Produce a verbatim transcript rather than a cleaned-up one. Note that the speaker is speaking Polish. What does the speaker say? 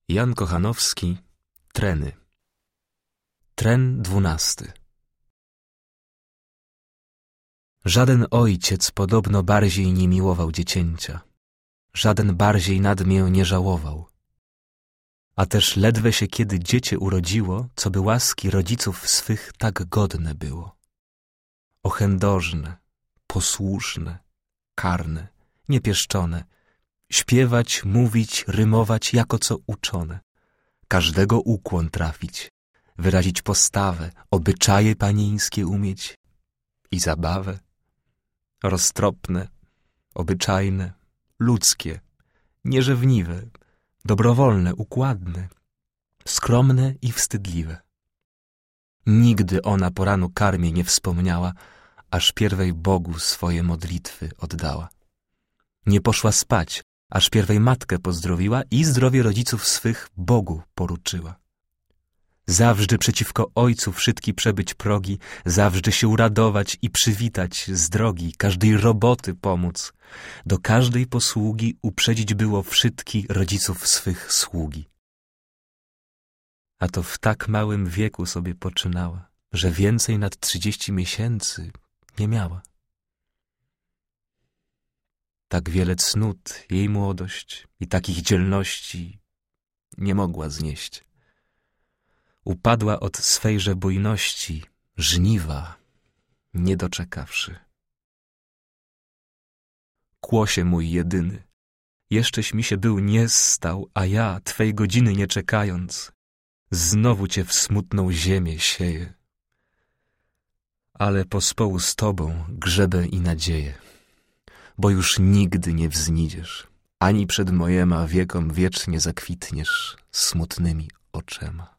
Jan Kochanowski, Treny. Tren dwunasty. Żaden ojciec podobno bardziej nie miłował dziecięcia, żaden bardziej nad mię nie żałował. A też ledwe się kiedy dziecię urodziło, co by łaski rodziców swych tak godne było. Ochędożne, posłuszne, karne, niepieszczone, śpiewać, mówić, rymować, jako co uczone, każdego ukłon trafić, wyrazić postawę, obyczaje panieńskie umieć i zabawę, roztropne, obyczajne, ludzkie, nierzewniwe, dobrowolne, układne, skromne i wstydliwe. Nigdy ona po ranu karmie nie wspomniała, aż pierwej Bogu swoje modlitwy oddała. Nie poszła spać, aż pierwej matkę pozdrowiła i zdrowie rodziców swych Bogu poruczyła. Zawsze przeciwko ojcu wszystki przebyć progi, zawsze się uradować i przywitać z drogi, każdej roboty pomóc, do każdej posługi uprzedzić było wszystki rodziców swych sługi. A to w tak małym wieku sobie poczynała, że więcej nad trzydzieści miesięcy nie miała. Tak wiele cnót jej młodość i takich dzielności nie mogła znieść. Upadła od swejże bujności, żniwa, nie doczekawszy. Kłosie mój jedyny, jeszcześ mi się był nie stał, a ja, twej godziny nie czekając, znowu cię w smutną ziemię sieję. Ale pospołu z tobą grzebę i nadzieję, bo już nigdy nie wznidziesz, ani przed mojema wiekom wiecznie zakwitniesz smutnymi oczema.